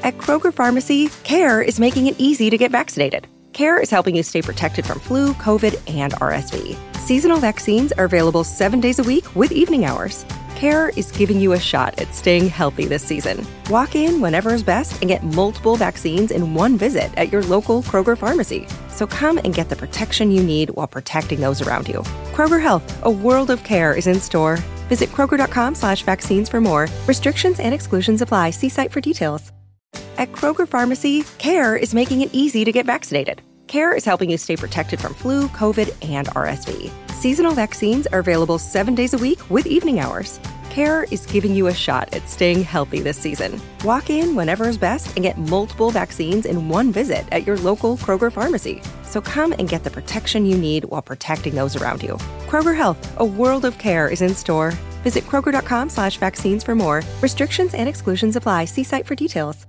At Kroger Pharmacy, CARE is making it easy to get vaccinated. CARE is helping you stay protected from flu, COVID, and RSV. Seasonal vaccines are available 7 days a week with evening hours. CARE is giving you a shot at staying healthy this season. Walk in whenever is best and get multiple vaccines in one visit at your local Kroger Pharmacy. So come and get the protection you need while protecting those around you. Kroger Health, a world of care is in store. Visit Kroger.com/vaccines for more. Restrictions and exclusions apply. See site for details. At Kroger Pharmacy, CARE is making it easy to get vaccinated. CARE is helping you stay protected from flu, COVID, and RSV. Seasonal vaccines are available 7 days a week with evening hours. CARE is giving you a shot at staying healthy this season. Walk in whenever is best and get multiple vaccines in one visit at your local Kroger Pharmacy. So come and get the protection you need while protecting those around you. Kroger Health, a world of care is in store. Visit Kroger.com/vaccines for more. Restrictions and exclusions apply. See site for details.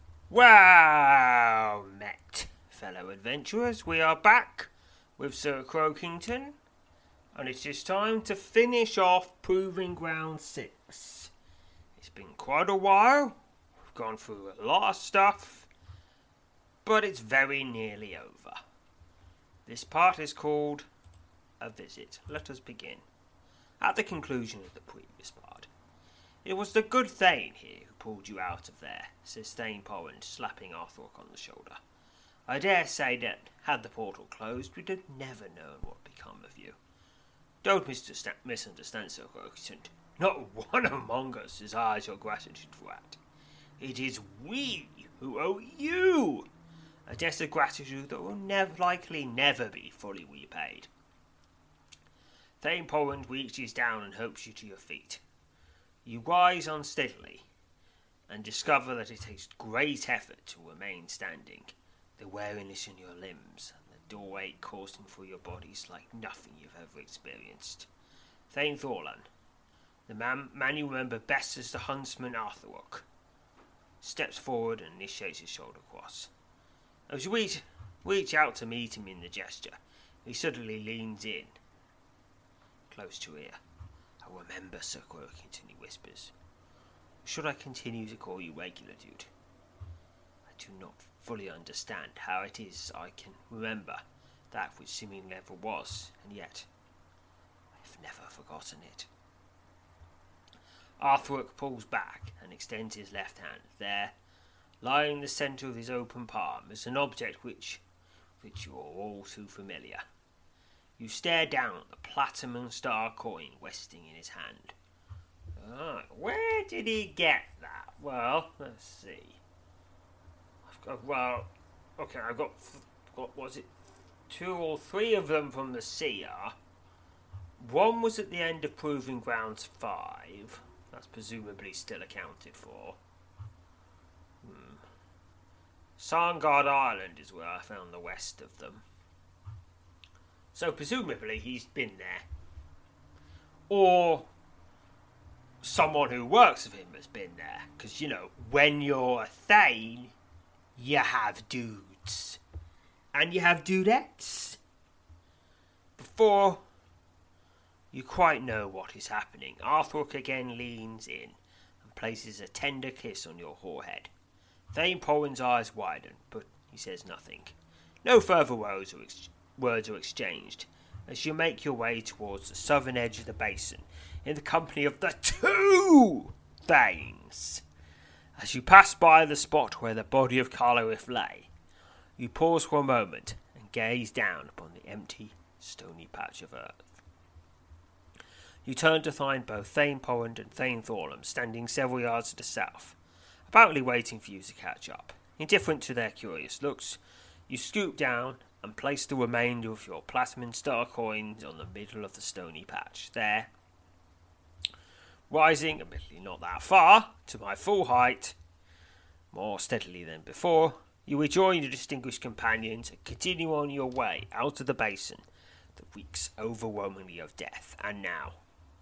Well met, fellow adventurers. We are back with Sir Croakington, and it is time to finish off Proving Ground 6. It's been quite a while. We've gone through a lot of stuff, but it's very nearly over. This part is called A Visit. Let us begin. At the conclusion of the previous part, it was the good Thane here who pulled you out of there, says Thane Porrand, slapping Arthurk on the shoulder. I dare say that, had the portal closed, we'd have never known what had become of you. Don't misunderstand, Sir Croakington. Not one among us has eyes your gratitude for that. It is we who owe you a debt of gratitude that will likely never be fully repaid. Thane Porrand reaches down and helps you to your feet. You rise unsteadily and discover that it takes great effort to remain standing. The weariness in your limbs and the dull ache coursing through your body is like nothing you've ever experienced. Thane Thorlan, the man you remember best as the huntsman Arthurok, steps forward and initiates his shoulder cross. As you reach out to meet him in the gesture, he suddenly leans in, close to ear. I remember, Sir Croakington, he whispers. Should I continue to call you regular, dude? I do not fully understand how it is I can remember that which seemingly never was, and yet I've never forgotten it. Arthurok pulls back and extends his left hand. There, lying in the centre of his open palm, is an object which you are all too familiar. You stare down at the platinum star coin resting in his hand. Where did he get that? Well, let's see. I've got was it 2 or 3 of them from the seer. One was at the end of Proving Grounds 5. That's presumably still accounted for. Sarngard Island is where I found the rest of them. So presumably he's been there. Or someone who works with him has been there. Because, you know, when you're a Thane, you have dudes. And you have dudettes. Before you quite know what is happening, Arthurok again leans in and places a tender kiss on your forehead. Thane Porrand's eyes widen, but he says nothing. No further words are exchanged as you make your way towards the southern edge of the basin in the company of the 2 Thanes. As you pass by the spot where the body of Carlarith lay, you pause for a moment and gaze down upon the empty, stony patch of earth. You turn to find both Thane Porrand and Thane Thorlan standing several yards to the south, apparently waiting for you to catch up. Indifferent to their curious looks, you scoop down and place the remainder of your platinum star coins on the middle of the stony patch. There, rising, admittedly not that far, to my full height, more steadily than before, you rejoin your distinguished companions and continue on your way out of the basin that reeks overwhelmingly of death. And now,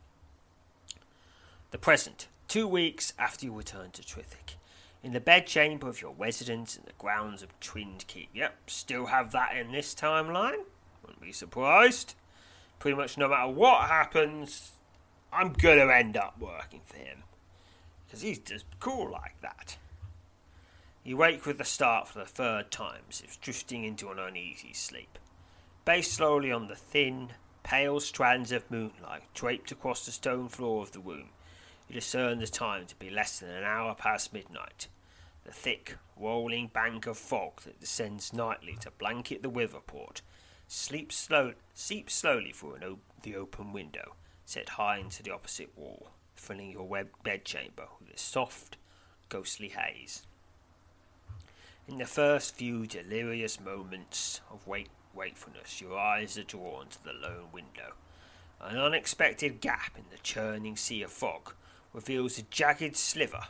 the present, 2 weeks after you return to Trithik, in the bedchamber of your residence in the grounds of Twinned Keep. Yep, still have that in this timeline. Wouldn't be surprised. Pretty much no matter what happens, I'm going to end up working for him. Because he's just cool like that. You wake with a start for the third time, as if drifting into an uneasy sleep. Based slowly on the thin, pale strands of moonlight draped across the stone floor of the room, you discern the time to be less than an hour past midnight. The thick, rolling bank of fog that descends nightly to blanket the riverport seeps slowly through the open window, set high into the opposite wall, filling your bedchamber with its soft, ghostly haze. In the first few delirious moments of wakefulness, your eyes are drawn to the lone window. An unexpected gap in the churning sea of fog reveals a jagged sliver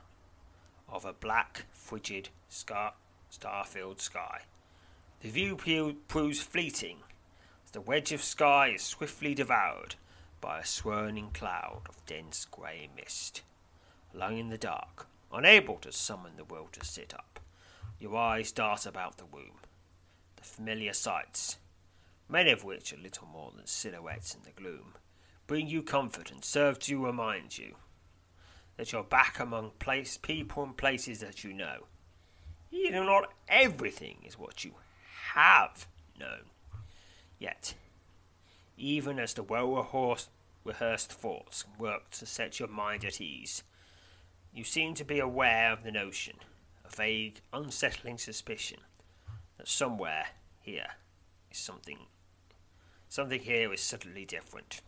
of a black, frigid, star-filled sky. The view proves fleeting, as the wedge of sky is swiftly devoured by a swirling cloud of dense grey mist. Lying in the dark, unable to summon the will to sit up, your eyes dart about the room. The familiar sights, many of which are little more than silhouettes in the gloom, bring you comfort and serve to remind you that you're back among people and places that you know. Even not everything is what you have known. Yet, even as the well-rehearsed thoughts work to set your mind at ease, you seem to be aware of the notion, a vague, unsettling suspicion, that somewhere here is something here is subtly different.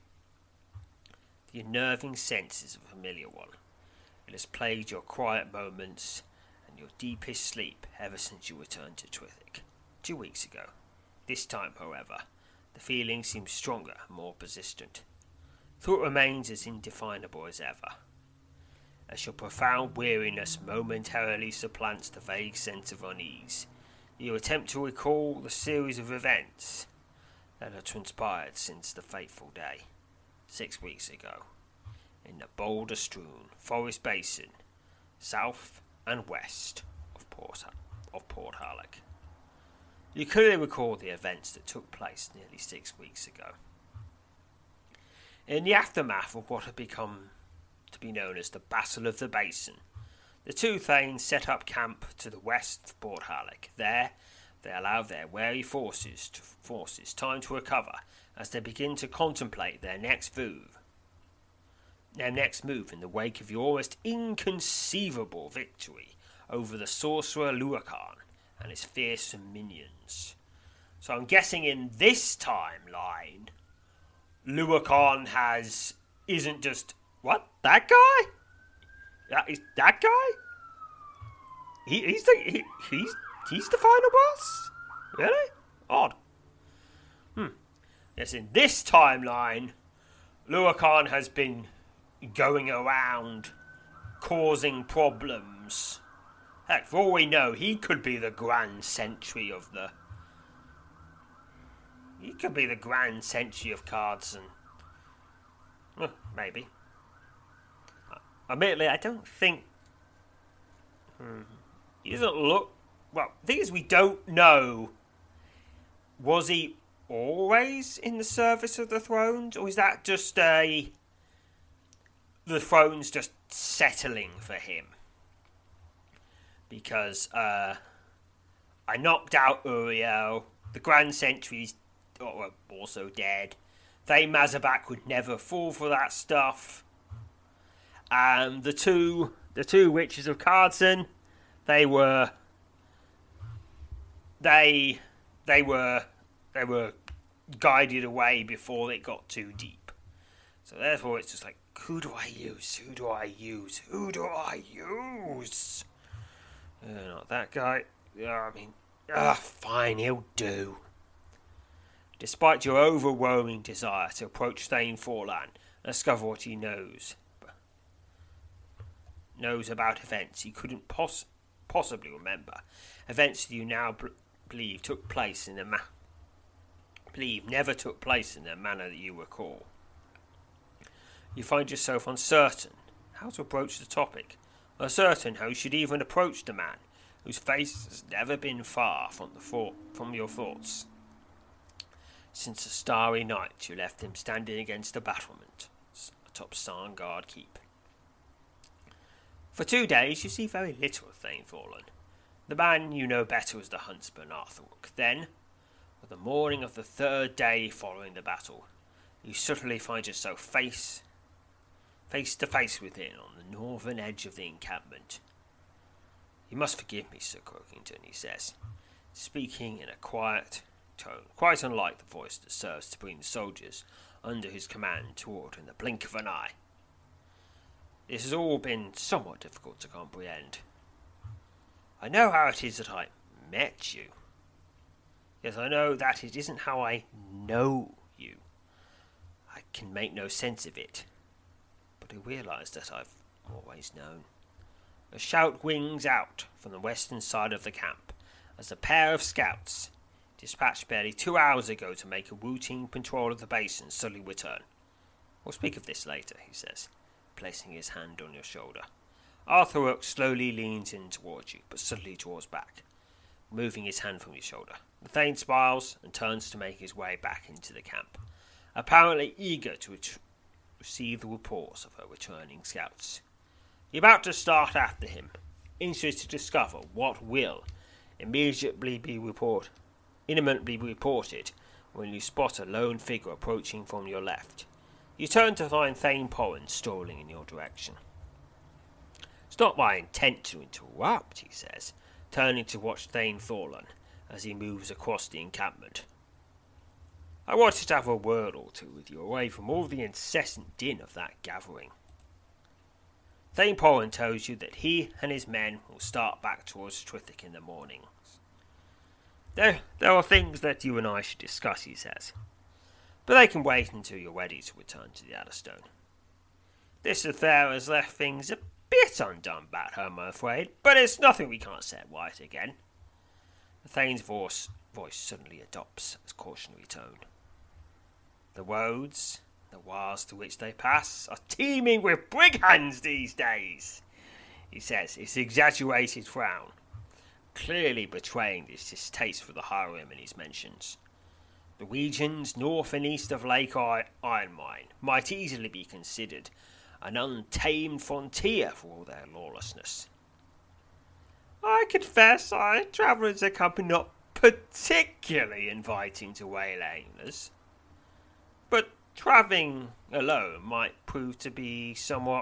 The unnerving sense is a familiar one. It has plagued your quiet moments and your deepest sleep ever since you returned to Twithick 2 weeks ago. This time, however, the feeling seems stronger and more persistent. Thought remains as indefinable as ever, as your profound weariness momentarily supplants the vague sense of unease. You attempt to recall the series of events that have transpired since the fateful day, 6 weeks ago, in the boulder-strewn forest basin, south and west of Port Harlock. You clearly recall the events that took place nearly 6 weeks ago. In the aftermath of what had become to be known as the Battle of the Basin, the two thanes set up camp to the west of Port Harlock. There, they allowed their wary forces time to recover as they begin to contemplate their next move in the wake of your almost inconceivable victory over the sorcerer Luakan and his fearsome minions. So I'm guessing in this timeline, Luakan isn't just that guy? That guy? He's the final boss? Really? Odd. Yes, in this timeline, Luakan has been going around causing problems. Heck, for all we know, he could be the Grand Sentry of Cards and maybe. Admittedly, I don't think he doesn't look. Well, the thing is, we don't know. Was he always in the service of the Thrones, or is that just the Thrones just settling for him? Because I knocked out Uriel. The Grand Sentry's also dead. Thane Mazabak would never fall for that stuff. And the two witches of Cardson, they were guided away before it got too deep. So therefore, it's just like, who do I use? Not that guy. Fine, he'll do. Despite your overwhelming desire to approach Thane Forlan and discover what he knows about events he couldn't possibly remember, events that you now believe never took place in the manner that you recall. You find yourself uncertain how to approach the topic, uncertain how you should even approach the man whose face has never been far from your thoughts since the starry night you left him standing against the battlement atop Sarngard Keep. For 2 days you see very little of Thane Forlan. The man you know better as the huntsman Arthur. Then, on the morning of the third day following the battle, you suddenly find yourself face to face with him on the northern edge of the encampment. You must forgive me, Sir Croakington, he says, speaking in a quiet tone, quite unlike the voice that serves to bring the soldiers under his command toward in the blink of an eye. This has all been somewhat difficult to comprehend. I know how it is that I met you. Yes, I know that it isn't how I know you. I can make no sense of it. But I realise that I've always known. A shout wings out from the western side of the camp as a pair of scouts, dispatched barely 2 hours ago to make a routine patrol of the basin, suddenly return. We'll speak of this later, he says, placing his hand on your shoulder. Arthur Rook slowly leans in towards you, but suddenly draws back, moving his hand from your shoulder. The Thane smiles and turns to make his way back into the camp, apparently eager to receive the reports of her returning scouts. You're about to start after him, interested to discover what will immediately be reported when you spot a lone figure approaching from your left. You turn to find Thane Porran strolling in your direction. It's not my intent to interrupt, he says, turning to watch Thane Thorlan as he moves across the encampment. I wanted to have a word or two with you away from all the incessant din of that gathering. Thane Porran tells you that he and his men will start back towards Trithik in the morning. There are things that you and I should discuss, he says, but they can wait until you're ready to return to the Adderstone. This affair has left things a bit undone about her, I'm afraid, but it's nothing we can't set right again. The Thane's voice suddenly adopts a cautionary tone. The roads, the wars to which they pass, are teeming with brigands these days, he says, his exaggerated frown clearly betraying his distaste for the Hiram in his mentions. The regions north and east of Lake Iron Mine might easily be considered an untamed frontier for all their lawlessness. I confess I travel as a company not particularly inviting to waylayers, but travelling alone might prove to be somewhat...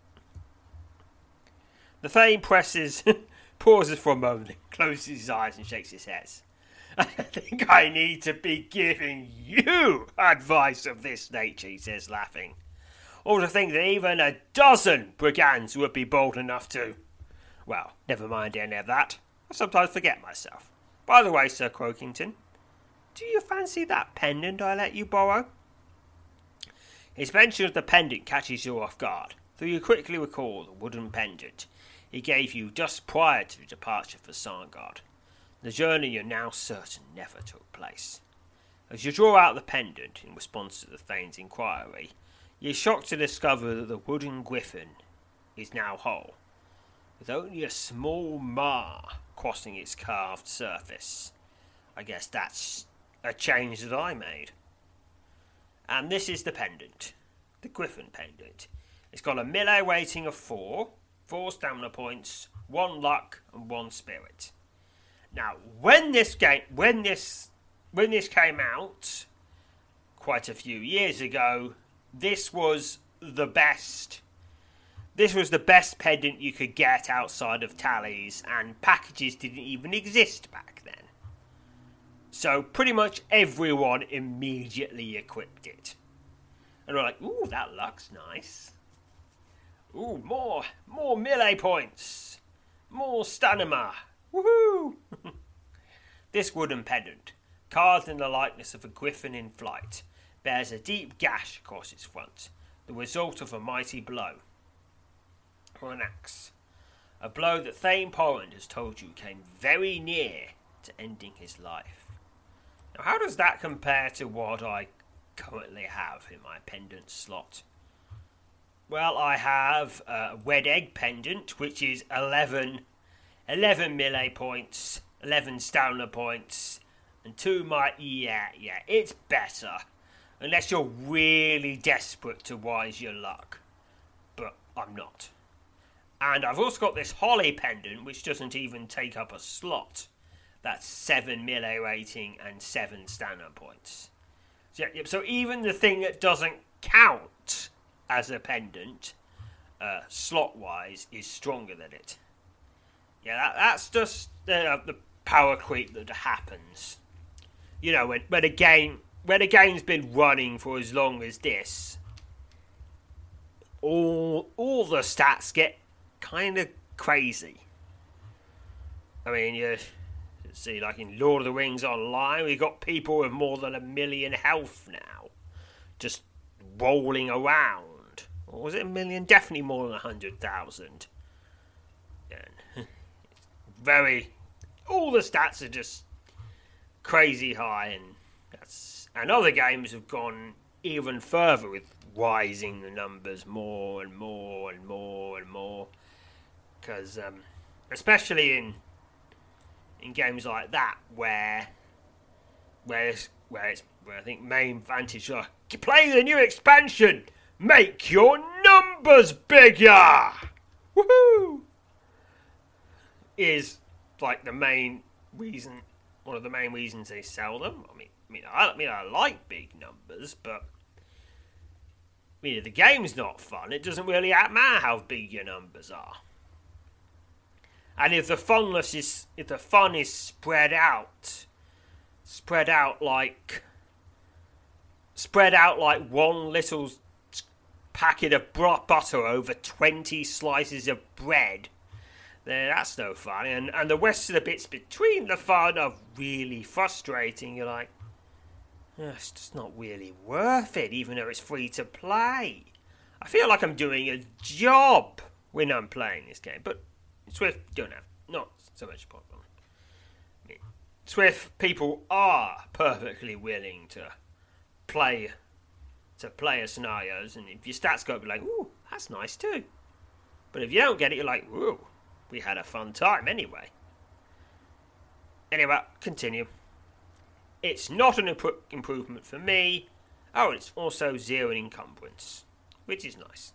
The Thane pauses for a moment, closes his eyes and shakes his head. I think I need to be giving you advice of this nature, he says, laughing. Or to think that even a dozen brigands would be bold enough to... Well, never mind any of that. I sometimes forget myself. By the way, Sir Croakington, do you fancy that pendant I let you borrow? His mention of the pendant catches you off guard, though you quickly recall the wooden pendant he gave you just prior to the departure for Sarngard, the journey you're now certain never took place. As you draw out the pendant in response to the Thane's inquiry, you're shocked to discover that the wooden griffin is now whole, with only a small mar crossing its carved surface. I guess that's a change that I made. And this is the pendant, the griffin pendant. It's got a melee rating of 4 stamina points, 1 luck, and 1 spirit. Now, when this came out quite a few years ago, this was the best. This was the best pendant you could get outside of tallies, and packages didn't even exist back then. So pretty much everyone immediately equipped it. And they're like, ooh, that looks nice. Ooh, more melee points. More stamina. Woohoo! This wooden pendant, carved in the likeness of a griffin in flight, bears a deep gash across its front, the result of a mighty blow. Or an axe. A blow that Thane Porran has told you came very near to ending his life. Now, how does that compare to what I currently have in my pendant slot? Well, I have a red egg pendant, which is 11 melee points, 11 stamina points, and 2 might... Yeah, it's better. Unless you're really desperate to wise your luck. But I'm not. And I've also got this Holly pendant, which doesn't even take up a slot. That's 7 melee rating and 7 stamina points. So even the thing that doesn't count as a pendant, slot-wise, is stronger than it. Yeah, that's just the power creep that happens. You know, when a game's been running for as long as this, all the stats get kind of crazy. I mean, you see, like in Lord of the Rings Online, we've got people with more than 1 million health now, just rolling around. Or was it 1 million? Definitely more than 100,000. All the stats are just crazy high, and other games have gone even further with rising the numbers more and more and more and more. Because especially in games like that, where I think main advantage, play the new expansion, make your numbers bigger, woohoo, is like the main reason, one of the main reasons they sell them. I like big numbers, but if the game's not fun, it doesn't really matter how big your numbers are. And if the fun is spread out like one little packet of butter over 20 slices of bread, then that's no fun. And the rest of the bits between the fun are really frustrating. You're like, it's just not really worth it, even though it's free to play. I feel like I'm doing a job when I'm playing this game, but Swift don't have not so much problem. Swift people are perfectly willing to play scenarios, and if your stats go up, you're like, ooh, that's nice too. But if you don't get it, you're like, ooh, we had a fun time anyway. Anyway, continue. It's not an improvement for me. Oh, it's also 0 in encumbrance, which is nice.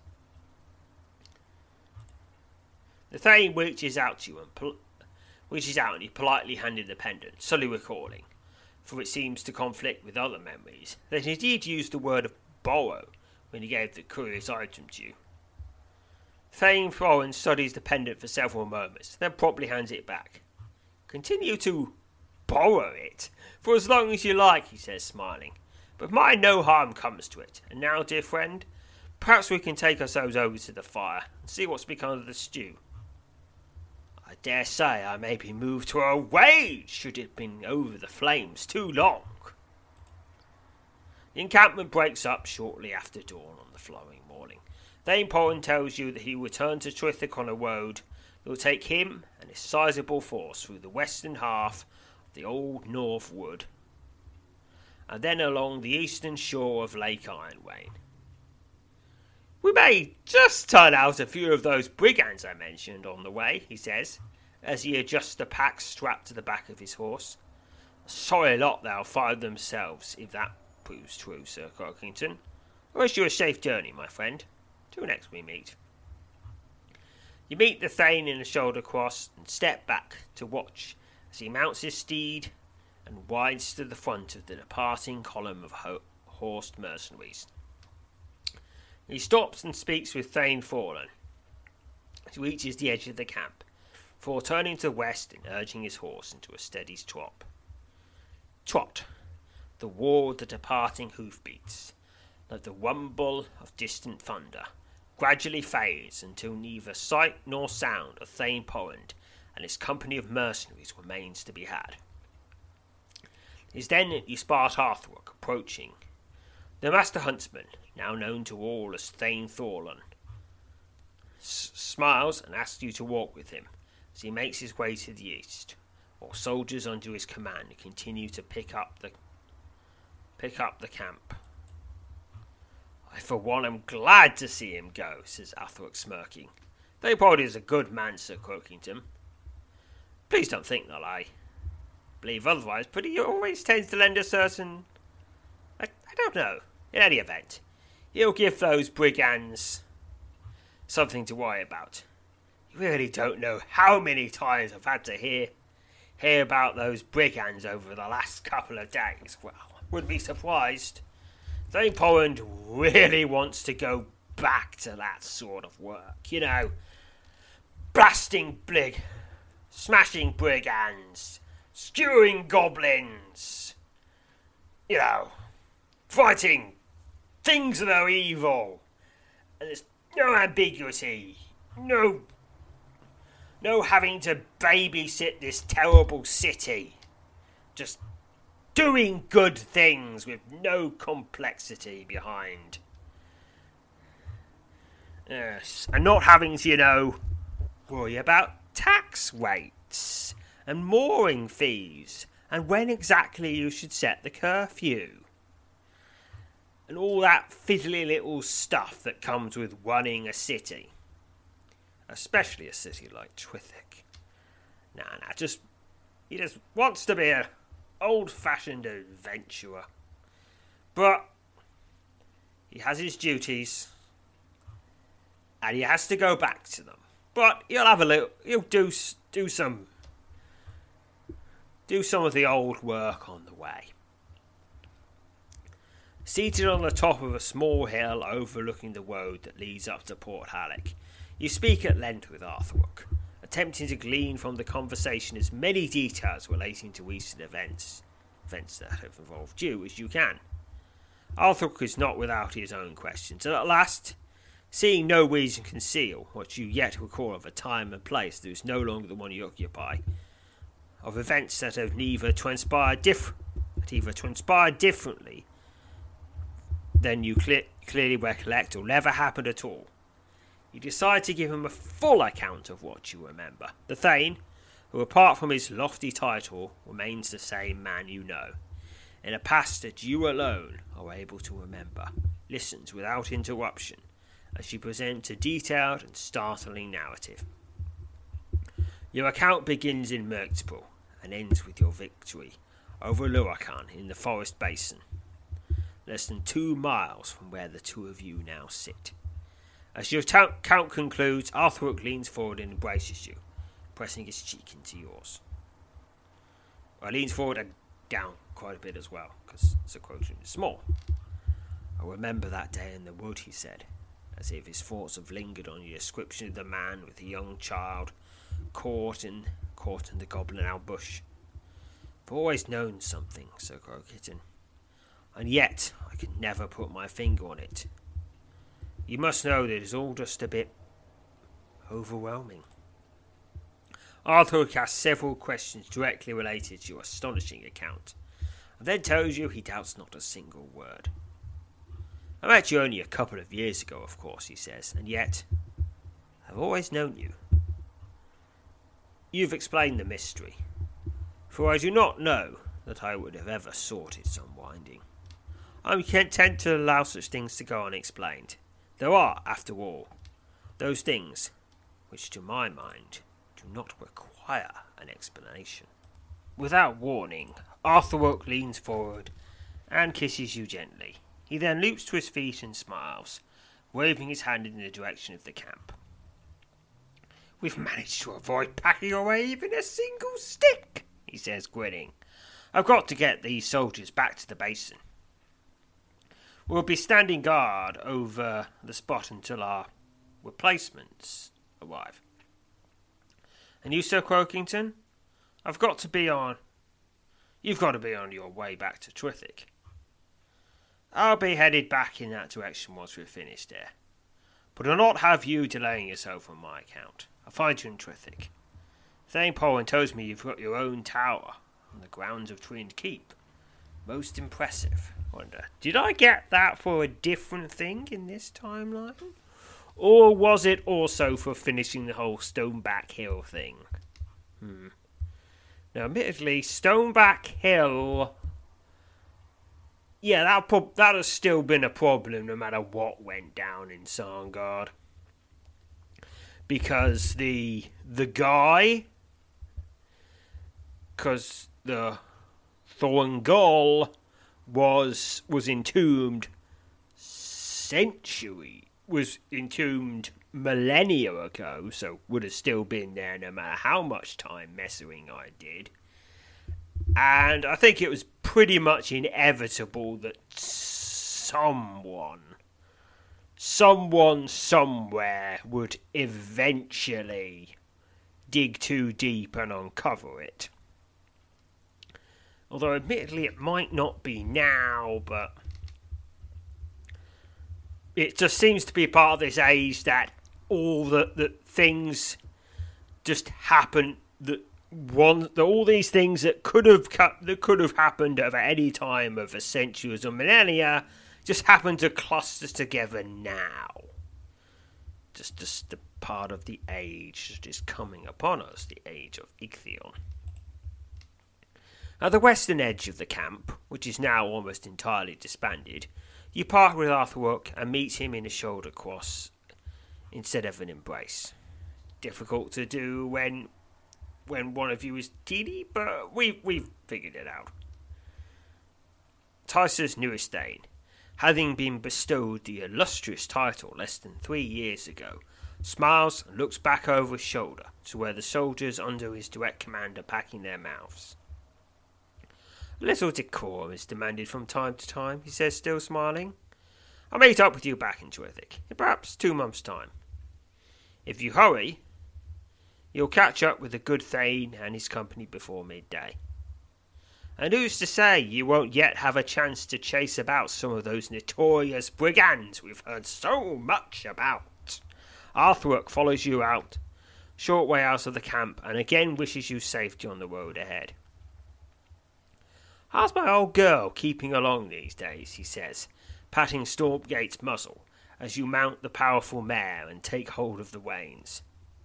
The Thane reaches out to you and he politely handed the pendant, slowly recalling, for it seems to conflict with other memories, that he did use the word of borrow when he gave the curious item to you. Thane Thorin studies the pendant for several moments, then promptly hands it back. Continue to borrow it for as long as you like, he says, smiling, but mind no harm comes to it. And now, dear friend, perhaps we can take ourselves over to the fire and see what's become of the stew. I dare say I may be moved to a rage should it have been over the flames too long. The encampment breaks up shortly after dawn on the following morning. Thane Thorin tells you that he will return to Trithik on a road that will take him and his sizable force through the western half of the Old North Wood, and then along the eastern shore of Lake Ironwain. We may just turn out a few of those brigands I mentioned on the way, he says, as he adjusts the pack strapped to the back of his horse. A sorry lot they'll find themselves, if that proves true, Sir Croakington. I wish you a safe journey, my friend. Till next we meet. You meet the Thane in a shoulder cross and step back to watch as he mounts his steed and rides to the front of the departing column of horsed mercenaries. He stops and speaks with Thane Thorin as he reaches the edge of the camp, before turning to the west and urging his horse into a steady trot. Trot, the roar of the departing hoofbeats, like the rumble of distant thunder, gradually fades until neither sight nor sound of Thane Thorin and his company of mercenaries remains to be had. It is then that you spot Arthurok approaching. The master huntsman, now known to all as Thane Thorin, smiles and asks you to walk with him as he makes his way to the east, while soldiers under his command continue to pick up the camp. I, for one, am glad to see him go, says Arthurok, smirking. Thane Thorin is a good man, Sir Croakington. Please don't think that I believe otherwise, but he always tends to lend a certain... I don't know. In any event, he'll give those brigands something to worry about. You really don't know how many times I've had to hear about those brigands over the last couple of days. Well, I wouldn't be surprised. Dane Poland really wants to go back to that sort of work. You know, smashing brigands, skewing goblins, you know, fighting things that are evil. And there's no ambiguity, no having to babysit this terrible city. Just doing good things with no complexity behind. Yes, and not having to, worry about tax rates and mooring fees and when exactly you should set the curfew. And all that fiddly little stuff that comes with running a city. Especially a city like Trithik. He just wants to be an old-fashioned adventurer. But he has his duties, and he has to go back to them. But he'll do some of the old work on the way. Seated on the top of a small hill overlooking the road that leads up to Port Halleck, you speak at length with Arthurwook, attempting to glean from the conversation as many details relating to recent events that have involved you, as you can. Arthurwook is not without his own questions, and at last, seeing no reason to conceal what you yet recall of a time and place that is no longer the one you occupy, of events that have either transpired differently than you clearly recollect or never happened at all, you decide to give him a full account of what you remember. The Thane, who apart from his lofty title, remains the same man you know, in a past that you alone are able to remember, listens without interruption as you present a detailed and startling narrative. Your account begins in Murkspool and ends with your victory over Lurakan in the forest basin, less than 2 miles from where the two of you now sit. As your count concludes, Arthurwook leans forward and embraces you, pressing his cheek into yours. He leans forward and down quite a bit as well, because the quotient is small. I remember that day in the wood, he said, as if his thoughts have lingered on your description of the man with the young child caught in the goblin ambush. I've always known something, Sir Crow-Kitten, and yet I could never put my finger on it. You must know that it's all just a bit overwhelming. Arthur asks several questions directly related to your astonishing account, and then tells you he doubts not a single word. I met you only a couple of years ago, of course, he says, and yet I've always known you. You've explained the mystery, for I do not know that I would have ever sought its unwinding. I'm content to allow such things to go unexplained. There are, after all, those things which, to my mind, do not require an explanation. Without warning, Arthurwook leans forward and kisses you gently. He then leaps to his feet and smiles, waving his hand in the direction of the camp. We've managed to avoid packing away even a single stick, he says, grinning. I've got to get these soldiers back to the basin. We'll be standing guard over the spot until our replacements arrive. And you, Sir Croakington? You've got to be on your way back to Trithik. I'll be headed back in that direction once we're finished there. But I'll not have you delaying yourself on my account. I'll find you in Trithik. Thane Poland tells me you've got your own tower on the grounds of Twinned Keep. Most impressive. Wonder, did I get that for a different thing in this timeline? Or was it also for finishing the whole Stoneback Hill thing? Now, admittedly, Stoneback Hill... yeah, that has still been a problem no matter what went down in Sarngard. Because the guy... because the Thorngol was entombed millennia ago, so would have still been there no matter how much time messing I did. And I think it was pretty much inevitable that someone somewhere would eventually dig too deep and uncover it. Although admittedly it might not be now, but it just seems to be part of this age that all the things just happen, all these things that could have happened at any time of centuries or millennia just happen to cluster together now. Just the part of the age that is coming upon us, the age of Ichthion. At the western edge of the camp, which is now almost entirely disbanded, you part with Arthurok and meet him in a shoulder cross instead of an embrace. Difficult to do when one of you is teeny, but we've figured it out. Tysus Nuistane, having been bestowed the illustrious title less than 3 years ago, smiles and looks back over his shoulder to where the soldiers under his direct command are packing their mouths. A little decorum is demanded from time to time, he says, still smiling. I'll meet up with you back in Trithik in perhaps 2 months' time. If you hurry, you'll catch up with the good Thane and his company before midday. And who's to say you won't yet have a chance to chase about some of those notorious brigands we've heard so much about? Arthurok follows you out, short way out of the camp, and again wishes you safety on the road ahead. How's my old girl keeping along these days, he says, patting Stormgate's muzzle as you mount the powerful mare and take hold of the reins.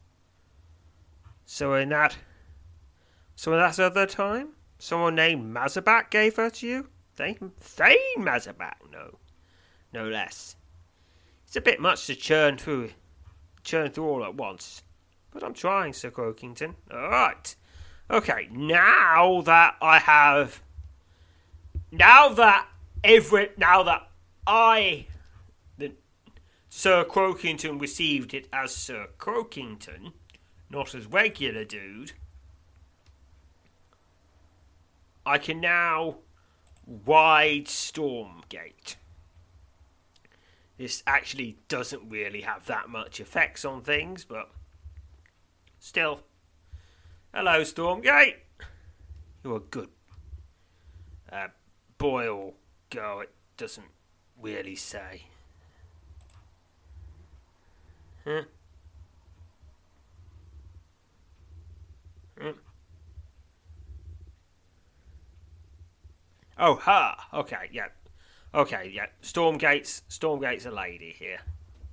So in that other time, someone named Mazabak gave her to you? Thane Mazabak, no less. It's a bit much to churn through all at once, but I'm trying, Sir Croakington. All right, okay. Now that Sir Croakington received it as Sir Croakington, not as regular dude, I can now ride Stormgate. This actually doesn't really have that much effects on things, but still. Hello, Stormgate. You're a good boy or girl, it doesn't really say. Huh? Oh, her. Okay, yeah. Stormgate's a lady here.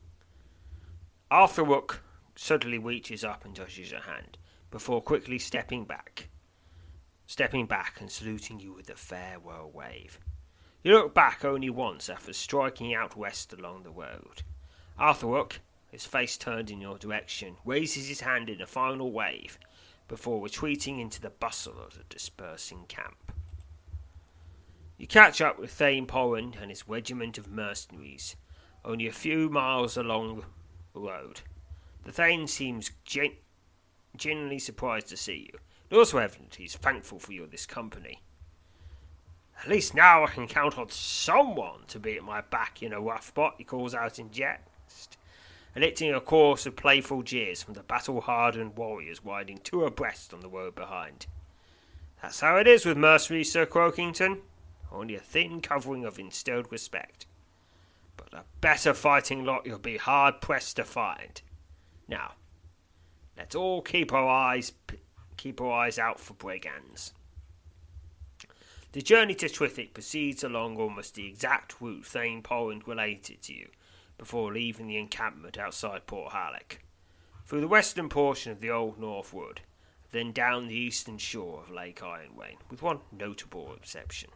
Arthurok suddenly reaches up and touches her hand, before quickly stepping back and saluting you with a farewell wave. You look back only once after striking out west along the road. Arthurok, his face turned in your direction, raises his hand in a final wave, before retreating into the bustle of the dispersing camp. You catch up with Thane Porrand and his regiment of mercenaries, only a few miles along the road. The Thane seems genuinely surprised to see you, and also evident he's thankful for this company. At least now I can count on someone to be at my back in a rough spot, he calls out in jest, elicting a chorus of playful jeers from the battle-hardened warriors riding 2 abreast on the road behind. That's how it is with mercenaries, Sir Croakington. Only a thin covering of instilled respect. But a better fighting lot you'll be hard-pressed to find. Now, let's all keep our eyes out for brigands. The journey to Trithik proceeds along almost the exact route Thane Porrand related to you, before leaving the encampment outside Port Halleck, through the western portion of the Old North Wood, then down the eastern shore of Lake Ironwain, with one notable exception.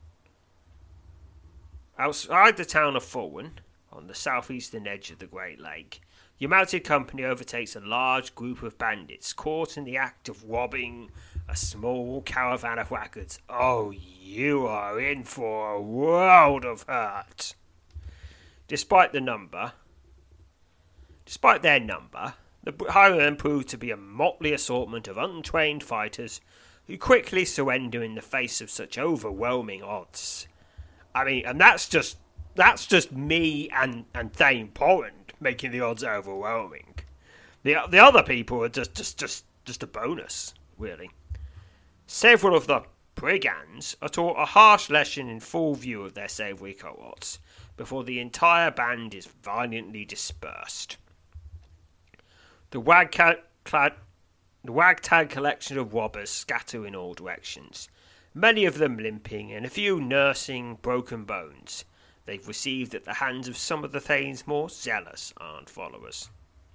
Outside the town of Fulwyn, on the southeastern edge of the Great Lake, your mounted company overtakes a large group of bandits caught in the act of robbing a small caravan of wagons. Oh, you are in for a world of hurt. Despite the number, Despite their number, the highwaymen proved to be a motley assortment of untrained fighters who quickly surrender in the face of such overwhelming odds. I mean, and that's just me and Thane Porrand making the odds overwhelming. The other people are just a bonus, really. Several of the brigands are taught a harsh lesson in full view of their savoury cohorts before the entire band is violently dispersed. The ragtag collection of robbers scatter in all directions, many of them limping and a few nursing broken bones they've received at the hands of some of the Thane's more zealous armed followers.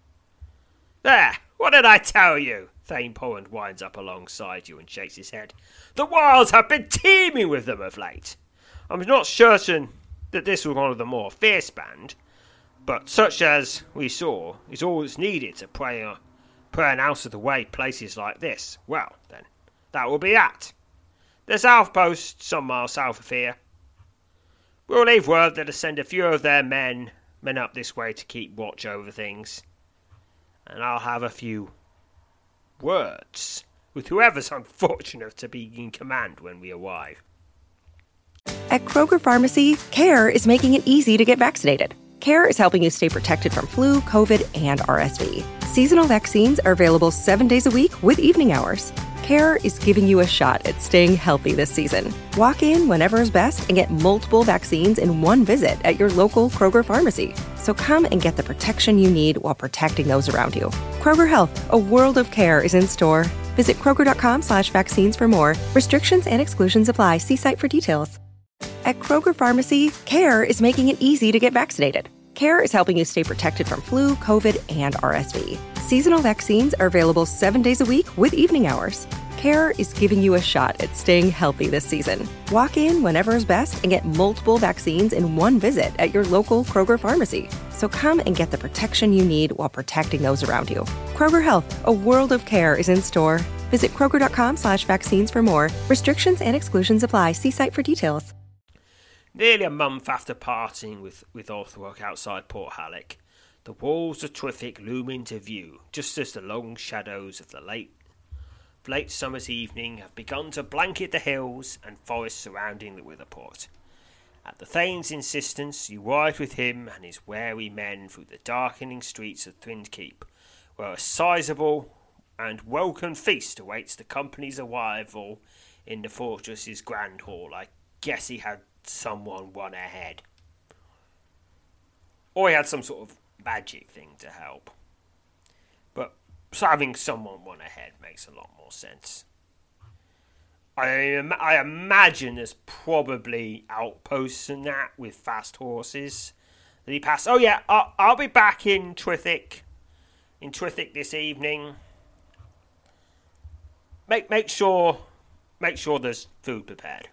There! What did I tell you? Thane Porrand winds up alongside you and shakes his head. The wilds have been teeming with them of late. I'm not certain that this was one of the more fierce band, but such as we saw is all that's needed to pray an out-of-the-way places like this. Well, then, that will be that. There's outposts some miles south of here. We'll leave word that to send a few of their men up this way to keep watch over things. And I'll have a few words with whoever's unfortunate to be in command when we arrive. At Kroger Pharmacy, CARE is making it easy to get vaccinated. CARE is helping you stay protected from flu, COVID, and RSV. Seasonal vaccines are available 7 days a week with evening hours. CARE is giving you a shot at staying healthy this season. Walk in whenever is best and get multiple vaccines in one visit at your local Kroger Pharmacy. So come and get the protection you need while protecting those around you. Kroger Health, a world of care is in store. Visit Kroger.com/vaccines for more. Restrictions and exclusions apply. See site for details. At Kroger Pharmacy, CARE is making it easy to get vaccinated. CARE is helping you stay protected from flu, COVID, and RSV. Seasonal vaccines are available 7 days a week with evening hours. CARE is giving you a shot at staying healthy this season. Walk in whenever is best and get multiple vaccines in one visit at your local Kroger Pharmacy. So come and get the protection you need while protecting those around you. Kroger Health, a world of care is in store. Visit Kroger.com/vaccines for more. Restrictions and exclusions apply. See site for details. Nearly a month after parting with Orthrok outside Port Halleck, the walls of Triffitt loom into view, just as the long shadows of the late summer's evening have begun to blanket the hills and forests surrounding the Witherport. At the Thane's insistence, you ride with him and his wary men through the darkening streets of Twind Keep, where a sizable and welcome feast awaits the company's arrival in the fortress's grand hall. I guess he had someone one ahead. Or he had some sort of magic thing to help. But having someone one ahead makes a lot more sense. I imagine there's probably outposts and that with fast horses that he passed. Oh yeah, I'll be back in Triffitt this evening. Make sure there's food prepared.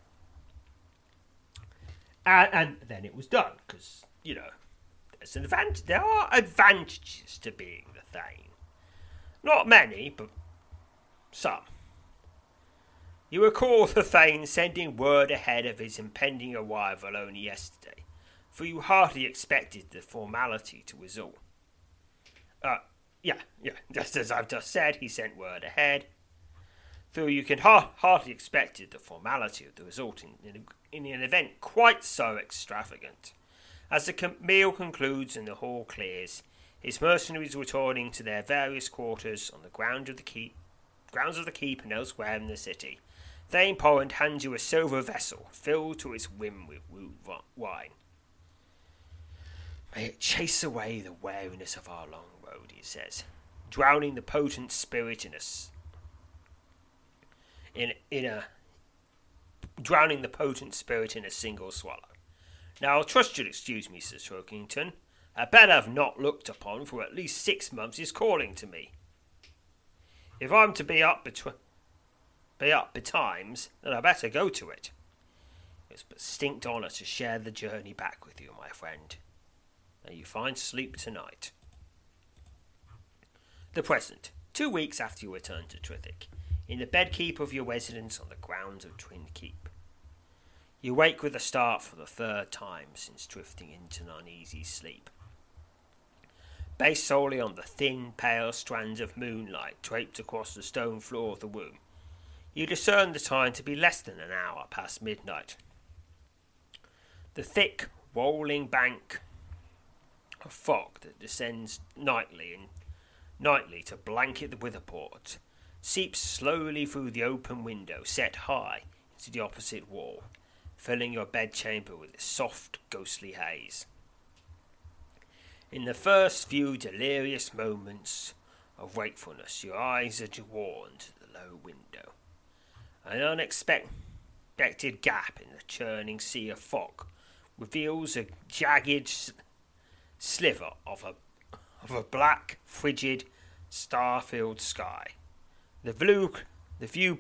And then it was done, because, you know, there are advantages to being the Thane. Not many, but some. You recall the Thane sending word ahead of his impending arrival only yesterday, for you hardly expected the formality to result. Yeah, just as I've just said, he sent word ahead. Though you can hardly expected the formality of the result in an event quite so extravagant. As the meal concludes and the hall clears, his mercenaries returning to their various quarters on the grounds of the keep and elsewhere in the city, Thane Porrand hands you a silver vessel filled to its rim with wine. May it chase away the weariness of our long road, he says, drowning the potent spirit in a single swallow. Now, I'll trust you'll excuse me, Sir Shorkington. A bed I've not looked upon for at least 6 months is calling to me. If I'm to be up betimes, then I better go to it. It's but distinct honour to share the journey back with you, my friend. May you find sleep tonight. The present, 2 weeks after you return to Triffitt, in the bedkeep of your residence on the grounds of Twind Keep. You wake with a start for the 3rd time since drifting into an uneasy sleep. based solely on the thin, pale strands of moonlight draped across the stone floor of the room. You discern the time to be less than an hour past midnight. The thick, rolling bank of fog that descends nightly to blanket the Witherport seeps slowly through the open window set high into the opposite wall, filling your bedchamber with its soft, ghostly haze. In the first few delirious moments of wakefulness, your eyes are drawn to the low window. An unexpected gap in the churning sea of fog reveals a jagged sliver of a black, frigid, star-filled sky. The view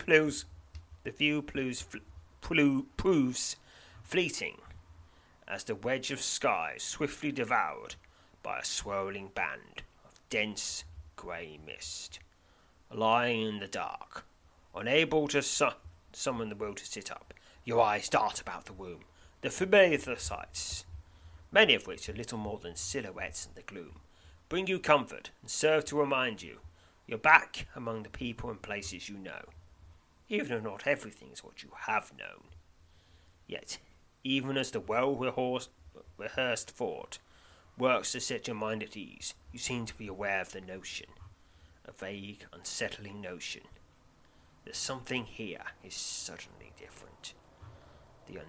proves fleeting as the wedge of sky is swiftly devoured by a swirling band of dense grey mist. Lying in the dark, unable to summon the will to sit up, your eyes dart about the room, the familiar sights, many of which are little more than silhouettes in the gloom, bring you comfort and serve to remind you you're back among the people and places you know, even if not everything is what you have known. Yet, even as the well-rehearsed thought works to set your mind at ease, you seem to be aware of the notion, a vague, unsettling notion, that something here is suddenly different. The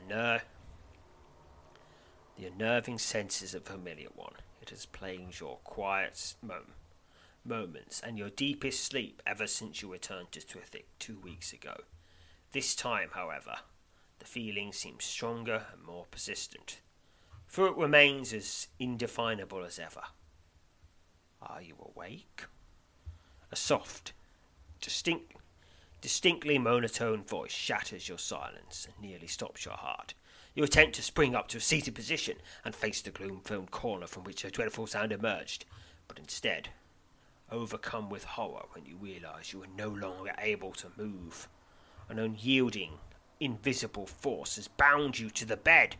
unnerving sense is a familiar one. It has plagued your quiet moments and your deepest sleep ever since you returned to Twithick 2 weeks ago. This time, however, the feeling seems stronger and more persistent, for it remains as indefinable as ever. Are you awake? A soft, distinctly monotone voice shatters your silence and nearly stops your heart. You attempt to spring up to a seated position and face the gloom-filled corner from which a dreadful sound emerged, but instead, overcome with horror when you realise you are no longer able to move. An unyielding, invisible force has bound you to the bed.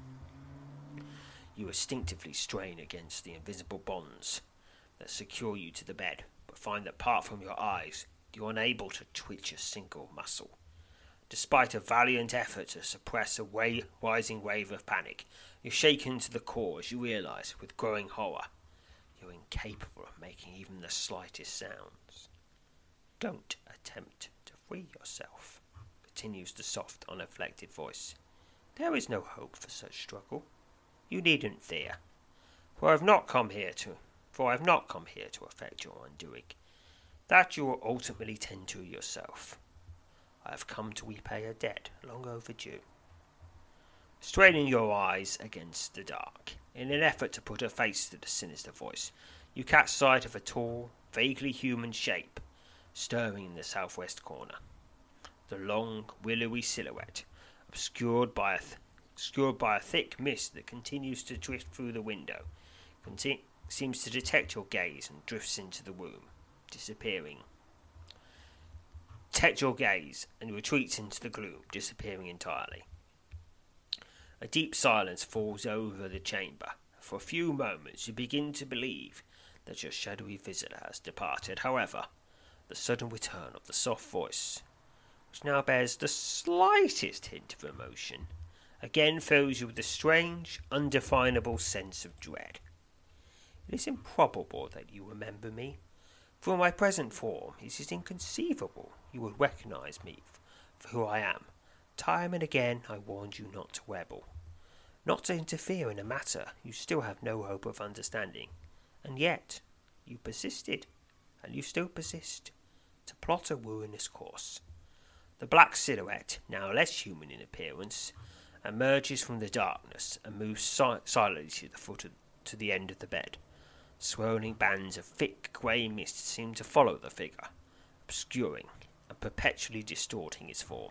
You instinctively strain against the invisible bonds that secure you to the bed, but find that apart from your eyes, you are unable to twitch a single muscle. Despite a valiant effort to suppress a rising wave of panic, you're shaken to the core as you realise, with growing horror, you're incapable of making even the slightest sounds. Don't attempt to free yourself, continues the soft, uninflected voice. There is no hope for such struggle. You needn't fear, for I have not come here to effect your undoing. That you will ultimately tend to yourself. I have come to repay a debt long overdue. Straining your eyes against the dark, in an effort to put a face to the sinister voice, you catch sight of a tall, vaguely human shape stirring in the southwest corner. The long, willowy silhouette, obscured by a thick mist that continues to drift through the window, seems to detect your gaze and drifts into the room, disappearing. Detect your gaze and retreats into the gloom, disappearing entirely. A deep silence falls over the chamber. For a few moments you begin to believe that your shadowy visitor has departed. However, the sudden return of the soft voice, which now bears the slightest hint of emotion, again fills you with a strange, undefinable sense of dread. It is improbable that you remember me. For my present form, it is inconceivable you would recognise me for who I am. Time and again I warned you not to rebel, not to interfere in a matter you still have no hope of understanding, and yet you persisted, and you still persist, to plot a ruinous course. The black silhouette, now less human in appearance, emerges from the darkness and moves silently to the end of the bed. Swirling bands of thick grey mist seem to follow the figure, obscuring and perpetually distorting its form.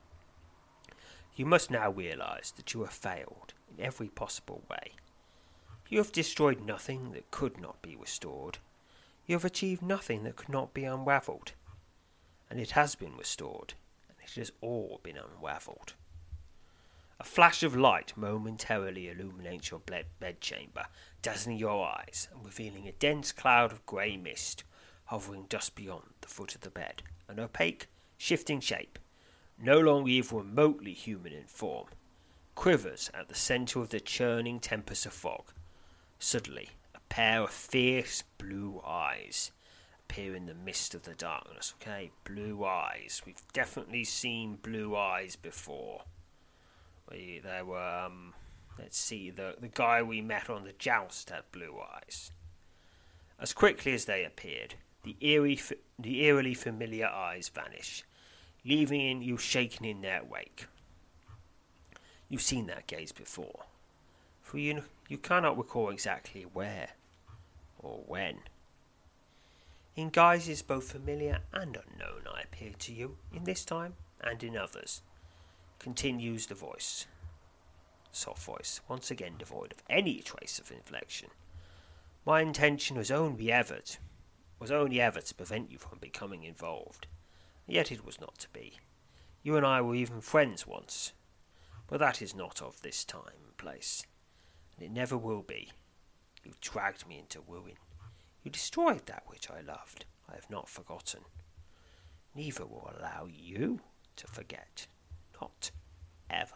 You must now realise that you have failed in every possible way. You have destroyed nothing that could not be restored. You have achieved nothing that could not be unravelled. And it has been restored, and it has all been unravelled. A flash of light momentarily illuminates your bedchamber, dazzling your eyes and revealing a dense cloud of grey mist hovering just beyond the foot of the bed, an opaque, shifting shape, no longer even remotely human in form, quivers at the centre of the churning tempest of fog. Suddenly, a pair of fierce blue eyes appear in the mist of the darkness. Okay, blue eyes. We've definitely seen blue eyes before. There were, let's see, the guy we met on the joust had blue eyes. As quickly as they appeared, the eerily familiar eyes vanish, leaving you shaken in their wake. You've seen that gaze before, for you cannot recall exactly where or when. In guises both familiar and unknown I appeared to you, in this time and in others. Continues the voice, soft voice, once again devoid of any trace of inflection. My intention was only ever to prevent you from becoming involved, yet it was not to be. You and I were even friends once, but that is not of this time and place, and it never will be. You dragged me into ruin. You destroyed that which I loved. I have not forgotten. Neither will allow you to forget. Not ever.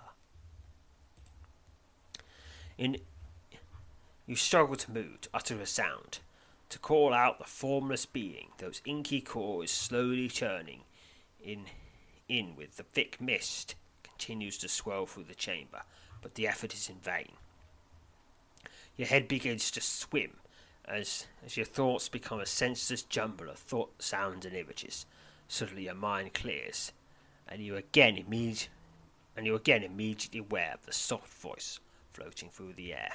You struggle to move, to utter a sound, to call out the formless being those inky cores slowly churning in with the thick mist continues to swirl through the chamber, but the effort is in vain. Your head begins to swim as your thoughts become a senseless jumble of thought, sounds and images. Suddenly your mind clears, and you are again immediately aware of the soft voice floating through the air.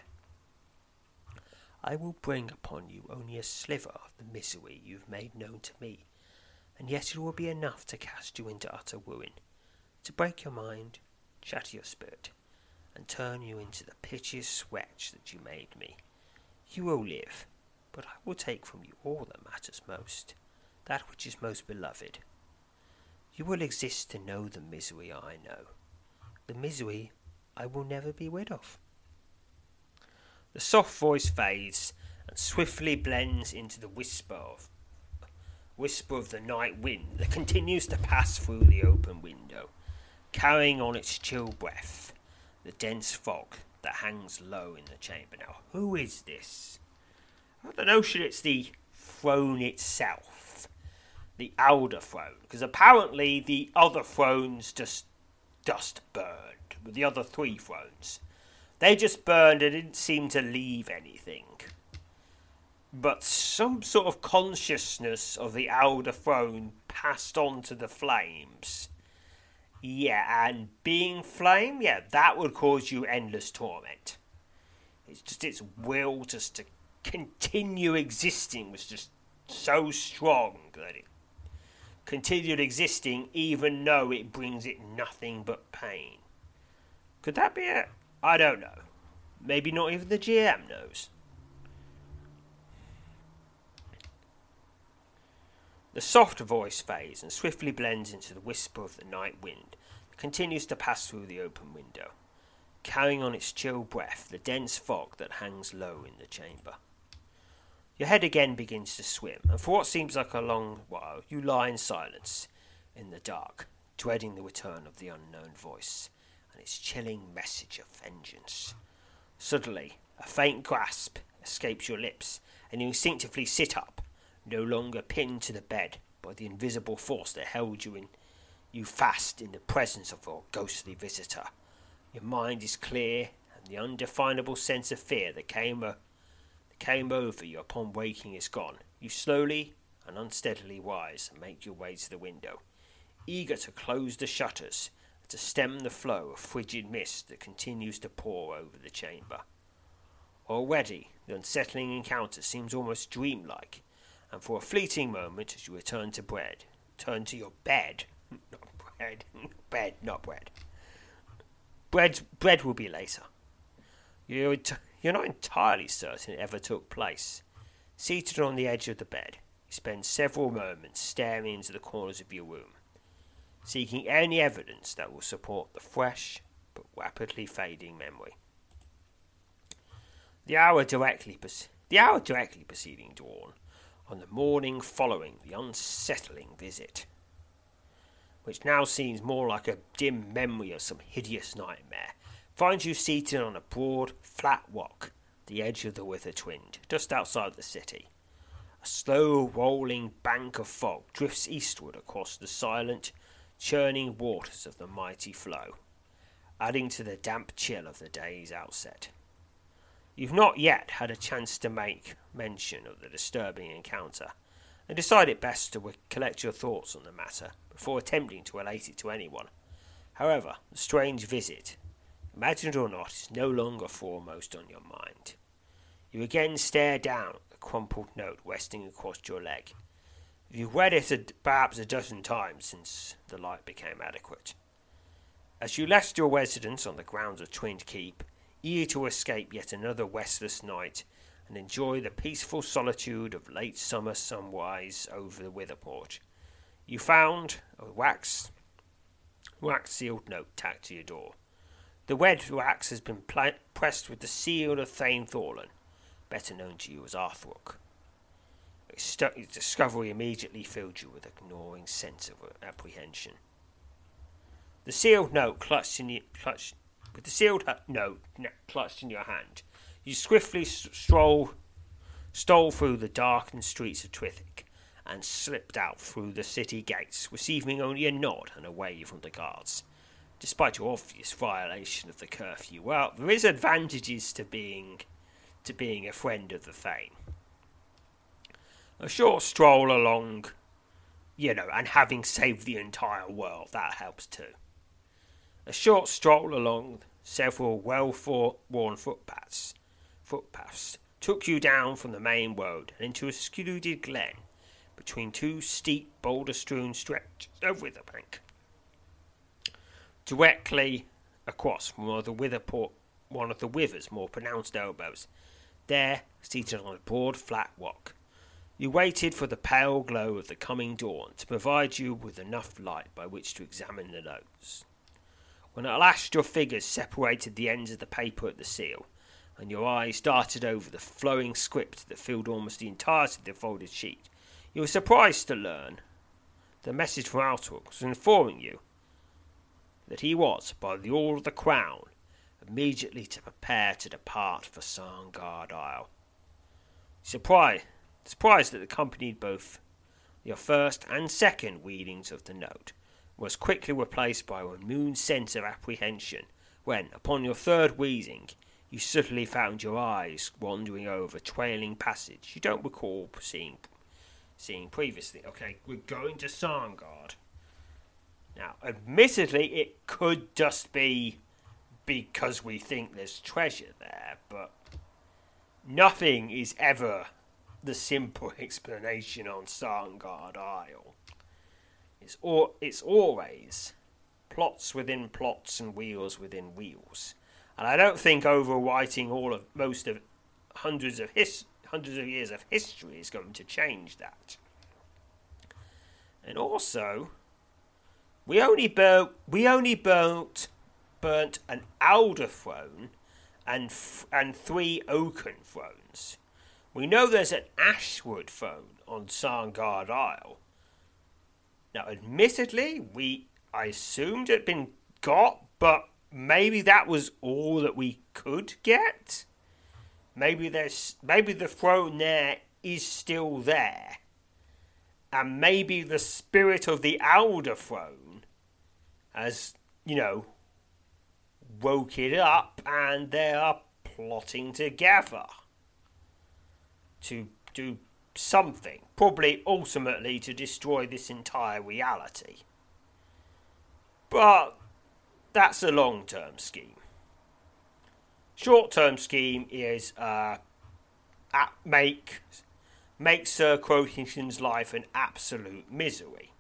I will bring upon you only a sliver of the misery you have made known to me, and yet it will be enough to cast you into utter ruin, to break your mind, shatter your spirit, and turn you into the piteous wretch that you made me. You will live, but I will take from you all that matters most, that which is most beloved. You will exist to know the misery I know, the misery I will never be rid of. The soft voice fades and swiftly blends into the whisper of the night wind that continues to pass through the open window, carrying on its chill breath the dense fog that hangs low in the chamber. Now, who is this? I have the notion it's the throne itself, the Elder Throne, because apparently the other thrones just burned, with the other three thrones. They just burned and didn't seem to leave anything. But some sort of consciousness of the Elder Throne passed on to the flames. Yeah, and being flame, yeah, that would cause you endless torment. It's just its will just to continue existing was just so strong that it continued existing even though it brings it nothing but pain. Could that be it? I don't know. Maybe not even the GM knows. The soft voice fades and swiftly blends into the whisper of the night wind that continues to pass through the open window, carrying on its chill breath the dense fog that hangs low in the chamber. Your head again begins to swim, and for what seems like a long while you lie in silence, in the dark, dreading the return of the unknown voice and its chilling message of vengeance. Suddenly, a faint gasp escapes your lips, and you instinctively sit up, no longer pinned to the bed by the invisible force that held you fast in the presence of your ghostly visitor. Your mind is clear, and the undefinable sense of fear that came over you upon waking is gone. You slowly and unsteadily rise and make your way to the window, eager to close the shutters and to stem the flow of frigid mist that continues to pour over the chamber. Already, the unsettling encounter seems almost dreamlike, and for a fleeting moment, as you return to your bed, not bread. Bread will be later. You're not entirely certain it ever took place. Seated on the edge of the bed, you spend several moments staring into the corners of your room, seeking any evidence that will support the fresh, but rapidly fading memory. The hour directly preceding dawn, on the morning following the unsettling visit, which now seems more like a dim memory of some hideous nightmare, finds you seated on a broad, flat rock, the edge of the River Twin, just outside the city. A slow, rolling bank of fog drifts eastward across the silent, churning waters of the mighty flow, adding to the damp chill of the day's outset. You've not yet had a chance to make mention of the disturbing encounter, and decide it best to collect your thoughts on the matter before attempting to relate it to anyone. However, the strange visit, imagined or not, is no longer foremost on your mind. You again stare down at the crumpled note resting across your leg. You've read it perhaps a dozen times since the light became adequate. As you left your residence on the grounds of Twinned Keep, eager to escape yet another restless night and enjoy the peaceful solitude of late summer sunrise over the Witherport, you found a wax-sealed note tacked to your door. The red wax has been pressed with the seal of Thane Thorlin, better known to you as Arthrock. Its discovery immediately filled you with a gnawing sense of apprehension. The sealed note clutched in your hand, you swiftly stole through the darkened streets of Twithick and slipped out through the city gates, receiving only a nod and a wave from the guards. Despite your obvious violation of the curfew, well, there is advantages to being a friend of the Thane. A short stroll along, and having saved the entire world, that helps too. A short stroll along several well-worn footpaths took you down from the main road and into a secluded glen between two steep, boulder-strewn stretches of riverbank. Directly across from one of the river's more pronounced elbows, there, seated on a broad, flat rock, you waited for the pale glow of the coming dawn to provide you with enough light by which to examine the notes. When at last your fingers separated the ends of the paper at the seal, and your eyes darted over the flowing script that filled almost the entirety of the folded sheet, you were surprised to learn the message from Arthrock was informing you that he was, by the order of the Crown, immediately to prepare to depart for Sarngard Isle. Surprise that accompanied both your first and second readings of the note was quickly replaced by a renewed sense of apprehension when, upon your third reading, you suddenly found your eyes wandering over a trailing passage you don't recall seeing previously. Okay, we're going to Sarngard. Now, admittedly, it could just be because we think there's treasure there, but nothing is ever the simple explanation on Sarngard Isle. It's always plots within plots and wheels within wheels. And I don't think overwriting most of hundreds of years of history is going to change that. And also, we only burnt an Alder throne and 3 oaken thrones. We know there's an Ashwood throne on Sarngard Isle. Now, admittedly, I assumed it had been got, but maybe that was all that we could get. Maybe the throne there is still there, and maybe the spirit of the Alder throne has, woke it up, and they are plotting together to do something, probably ultimately to destroy this entire reality. But that's a long-term scheme. Short-term scheme is make Sir Croakington's life an absolute misery.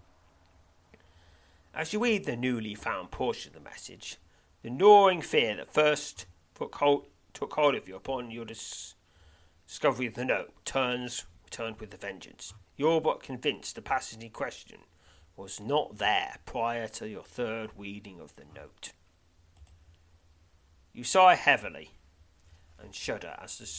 As you read the newly found portion of the message, the gnawing fear that first took hold of you upon your discovery of the note returned with a vengeance. You're but convinced the passage in question was not there prior to your third reading of the note. You sigh heavily and shudder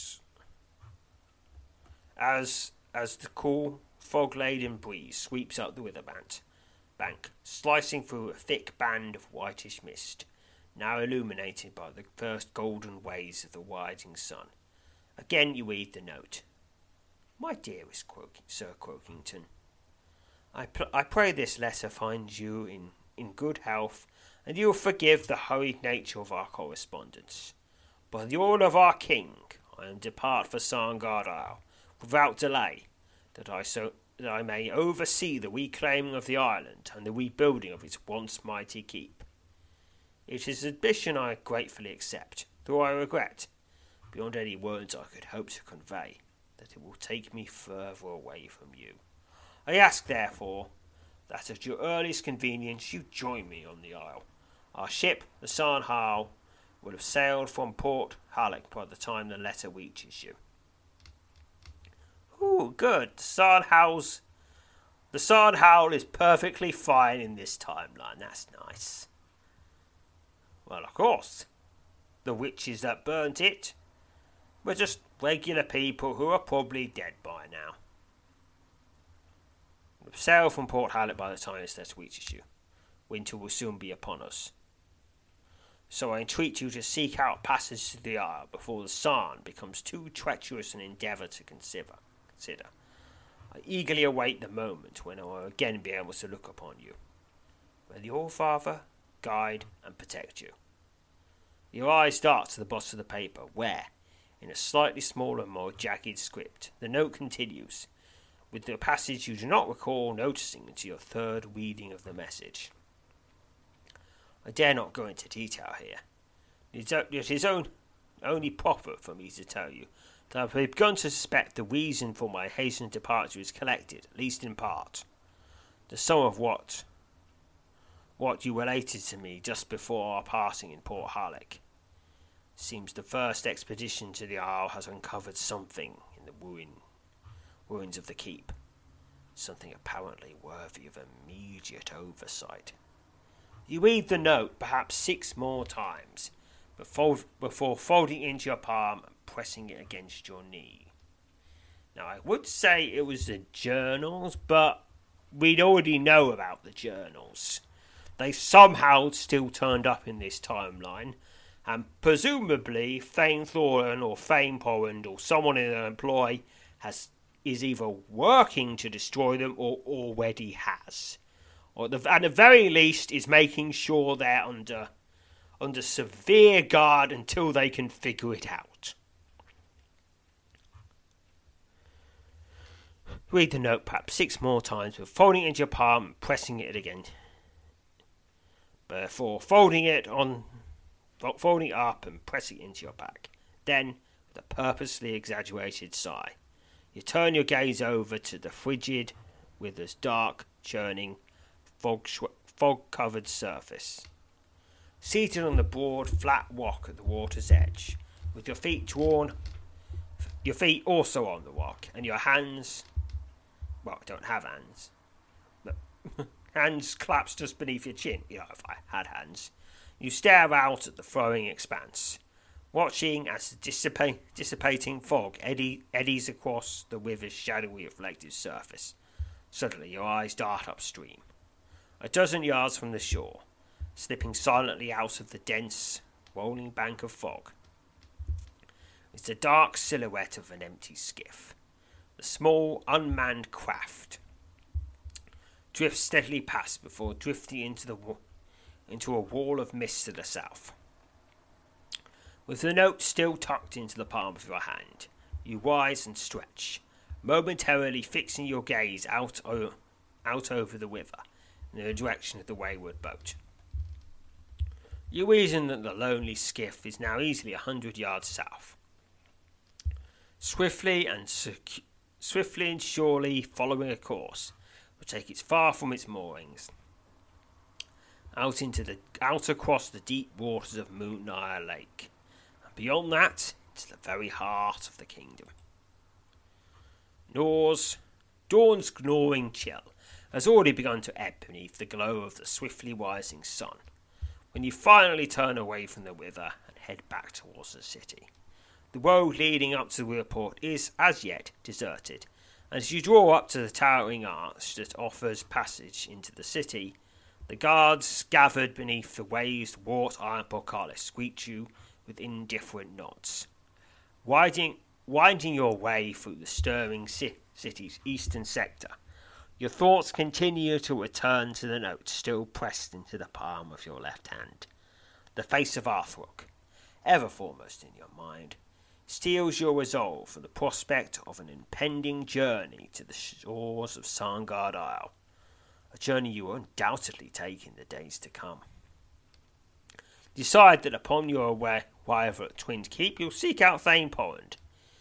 as the cool, fog-laden breeze sweeps up the bank, slicing through a thick band of whitish mist, now illuminated by the first golden rays of the rising sun. Again you read the note. My dearest Sir Croakington, I pray this letter finds you in good health, and you will forgive the hurried nature of our correspondence. By the order of our king, I am depart for Sarngard Isle, without delay, that I may oversee the reclaiming of the island and the rebuilding of its once mighty keep. It is an admission I gratefully accept, though I regret, beyond any words I could hope to convey, that it will take me further away from you. I ask, therefore, that at your earliest convenience you join me on the isle. Our ship, the Sarnhal, will have sailed from Port Halleck by the time the letter reaches you. Ooh, good. The Sarnhal is perfectly fine in this timeline. That's nice. Well, of course, the witches that burnt it were just regular people who are probably dead by now. We'll sail from Port Halleck by the time this letter reaches you. Winter will soon be upon us. So I entreat you to seek out passage to the isle before the Sarn becomes too treacherous an endeavour to consider. I eagerly await the moment when I will again be able to look upon you. May the All-Father guide and protect you. Your eyes dart to the bottom of the paper, where, in a slightly smaller, more jagged script, the note continues, with the passage you do not recall noticing until your third reading of the message. I dare not go into detail here. It is only proper for me to tell you that I have begun to suspect the reason for my hastened departure is collected, at least in part. The sum of what you related to me just before our parting in Port Halleck. Seems the first expedition to the Isle has uncovered something in the ruins of the keep. Something apparently worthy of immediate oversight. You read the note perhaps 6 more times before folding it into your palm and pressing it against your knee. Now, I would say it was the journals, but we'd already know about the journals. They somehow still turned up in this timeline, and presumably Thane Thorin or Thane Porrand or someone in their employ is either working to destroy them or already has. Or at the very least is making sure they're under severe guard until they can figure it out. Read the note perhaps 6 more times before folding it into your palm and pressing it again. Before folding it up and pressing it into your back. Then, with a purposely exaggerated sigh, you turn your gaze over to the frigid, with this dark, churning, fog-covered surface. Seated on the broad, flat rock at the water's edge, with your feet also on the rock, and your hands, well, I don't have hands, but hands clasped just beneath your chin, if I had hands. You stare out at the flowing expanse, watching as the dissipating fog eddies across the river's shadowy reflective surface. Suddenly your eyes dart upstream. A dozen yards from the shore, slipping silently out of the dense, rolling bank of fog, is the dark silhouette of an empty skiff. The small, unmanned craft drifts steadily past before drifting into a wall of mist to the south. With the note still tucked into the palm of your hand, you rise and stretch, momentarily fixing your gaze out over the river, in the direction of the wayward boat. You reason that the lonely skiff is now easily 100 yards south. Swiftly and surely following a course will take it far from its moorings, out across the deep waters of Moonire Lake, and beyond that, into the very heart of the kingdom. Dawn's gnawing chill has already begun to ebb beneath the glow of the swiftly rising sun, when you finally turn away from the river and head back towards the city. The road leading up to the airport is, as yet, deserted, and as you draw up to the towering arch that offers passage into the city, the guards gathered beneath the raised wrought iron portcullis greet you with indifferent nods. Winding your way through the stirring city's eastern sector, your thoughts continue to return to the note still pressed into the palm of your left hand. The face of Arthrock, ever foremost in your mind, steels your resolve for the prospect of an impending journey to the shores of Sarngard Isle, a journey you will undoubtedly take in the days to come. Decide that upon your arrival at Twin Keep, you'll seek out Thane Porrand,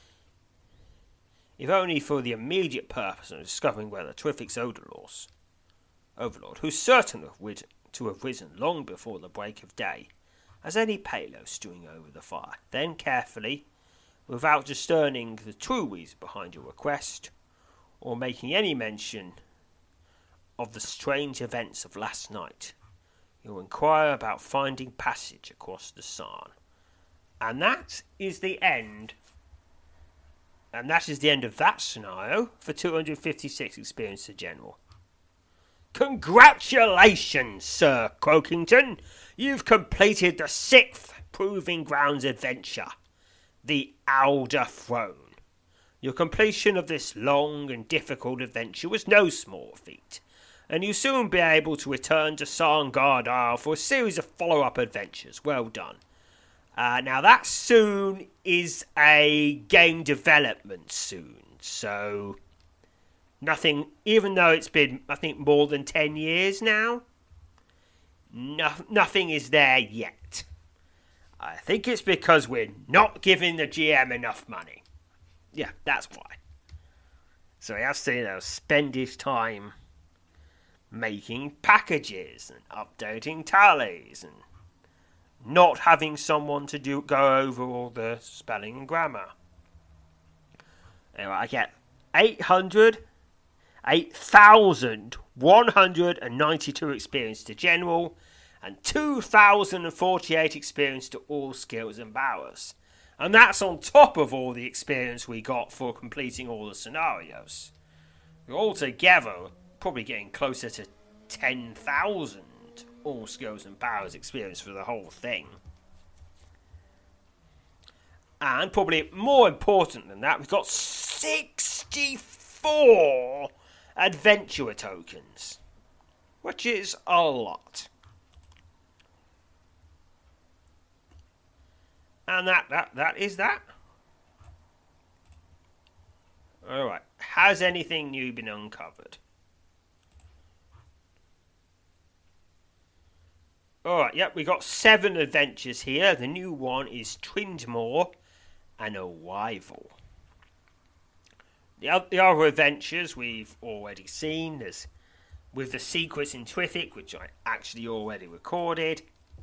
if only for the immediate purpose of discovering whether Terrific's overlord, who's certain to have risen long before the break of day, has any palo stewing over the fire. Then carefully, without discerning the true reason behind your request, or making any mention of the strange events of last night, you'll inquire about finding passage across the Sarn. And that is the end. And that is the end of that scenario for 256 experience to general. Congratulations, Sir Croakington! You've completed the 6th Proving Grounds adventure, the Alder Throne. Your completion of this long and difficult adventure was no small feat, and you'll soon be able to return to Sarngard Isle for a series of follow-up adventures. Well done. Now that soon is a game development soon, so nothing, even though it's been, I think, more than 10 years now, nothing is there yet. I think it's because we're not giving the GM enough money. Yeah, that's why. So he has to, spend his time making packages and updating tallies and not having someone to go over all the spelling and grammar. Anyway, I get 8,192 experience to general and 2,048 experience to all skills and powers. And that's on top of all the experience we got for completing all the scenarios. Altogether, probably getting closer to 10,000 all skills and powers experience for the whole thing. And probably more important than that, we've got 64 adventurer tokens, which is a lot. And that is that. Alright, has anything new been uncovered? Alright, yep, we got 7 adventures here. The new one is Twindmore and Arrival. The other adventures we've already seen. There's with the secrets in Terrific, which I actually already recorded.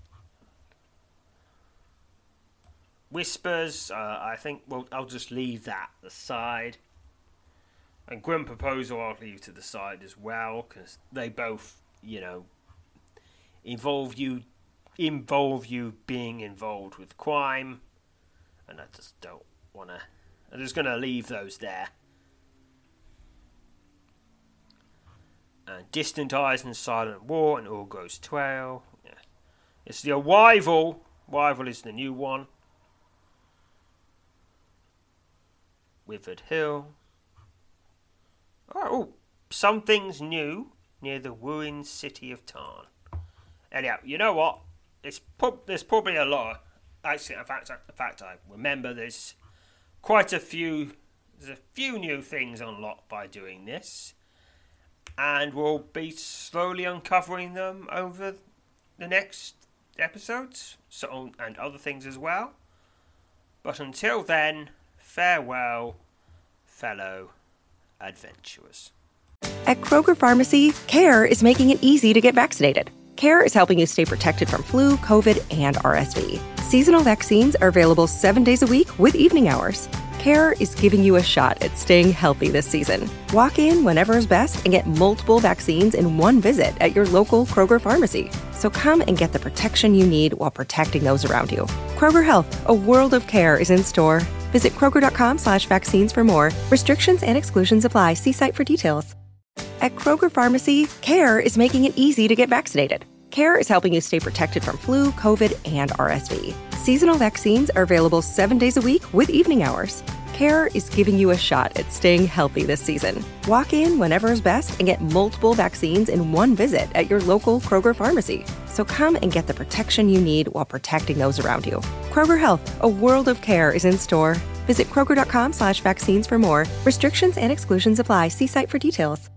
Whispers, I think, well, I'll just leave that aside. And Grim Proposal I'll leave to the side as well, because they both, involve you being involved with crime, and I just don't want to. I'm just going to leave those there. And Distant Eyes and Silent War and Orgo's Trail. Yeah. It's the Arrival. Arrival is the new one. Withered Hill. Oh, something's new near the ruined city of Tarn. Anyhow, you know what? There's probably a lot. Actually, in fact, I remember there's quite a few. There's a few new things unlocked by doing this, and we'll be slowly uncovering them over the next episodes, and other things as well. But until then, farewell, fellow adventurers. At Kroger Pharmacy, CARE is making it easy to get vaccinated. CARE is helping you stay protected from flu, COVID, and RSV. Seasonal vaccines are available 7 days a week with evening hours. CARE is giving you a shot at staying healthy this season. Walk in whenever is best and get multiple vaccines in one visit at your local Kroger Pharmacy. So come and get the protection you need while protecting those around you. Kroger Health, a world of care is in store. Visit Kroger.com/vaccines for more. Restrictions and exclusions apply. See site for details. At Kroger Pharmacy, CARE is making it easy to get vaccinated. CARE is helping you stay protected from flu, COVID, and RSV. Seasonal vaccines are available 7 days a week with evening hours. CARE is giving you a shot at staying healthy this season. Walk in whenever is best and get multiple vaccines in one visit at your local Kroger pharmacy. So come and get the protection you need while protecting those around you. Kroger Health, a world of care is in store. Visit Kroger.com/vaccines for more. Restrictions and exclusions apply. See site for details.